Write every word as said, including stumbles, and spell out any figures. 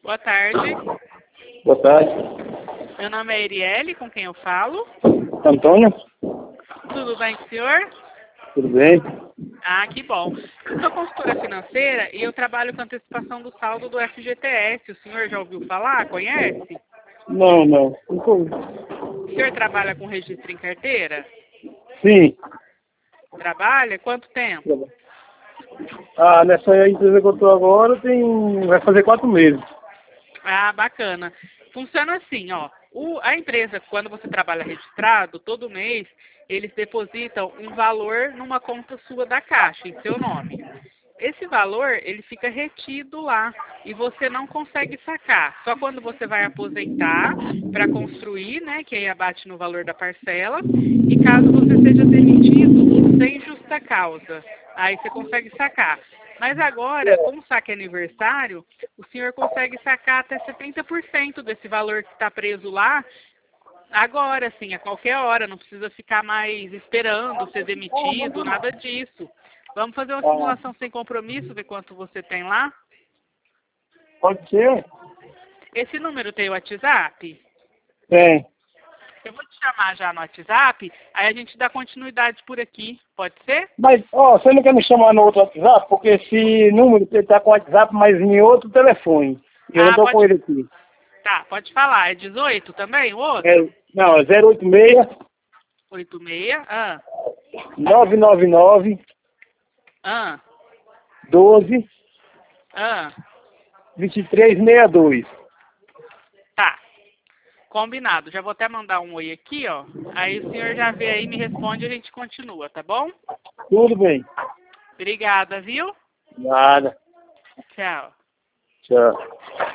Boa tarde. Boa tarde. Meu nome é Eriele, com quem eu falo. Antônio? Tudo bem com o senhor? Tudo bem? Ah, que bom. Eu sou consultora financeira e eu trabalho com antecipação do saldo do F G T S. O senhor já ouviu falar? Conhece? Não, não. Nunca ouvi. O senhor trabalha com registro em carteira? Sim. Trabalha? Quanto tempo? Ah, nessa empresa que eu estou agora tem. Vai fazer quatro meses. Ah, bacana. Funciona assim, ó. O, a empresa, quando você trabalha registrado, todo mês, eles depositam um valor numa conta sua da Caixa, em seu nome. Esse valor, ele fica retido lá e você não consegue sacar. Só quando você vai aposentar para construir, né, que aí abate no valor da parcela, e caso você seja demitido sem justa causa, aí você consegue sacar. Mas agora, como o saque é aniversário, o senhor consegue sacar até setenta por cento desse valor que está preso lá, agora, assim, a qualquer hora, não precisa ficar mais esperando ser demitido, nada disso. Vamos fazer uma Ah, simulação sem compromisso, ver quanto você tem lá? pode ser? Esse número tem o WhatsApp? Tem. Eu vou te chamar já no WhatsApp, aí a gente dá continuidade por aqui, pode ser? Mas, ó, você não quer me chamar no outro WhatsApp? Porque esse número está com WhatsApp, mas em outro telefone. E eu não Ah, estou com pode... ele aqui. Tá, pode falar. É dezoito também, o É, outro? não, é zero oito seis, oito seis, ah, nove nove nove, ah, doze, ah, vinte e três sessenta e dois. tá. Combinado. Já vou até mandar um oi aqui, ó. Aí o senhor já vê aí, me responde e a gente continua, tá bom? Tudo bem. Obrigada, viu? Nada. Tchau. Tchau.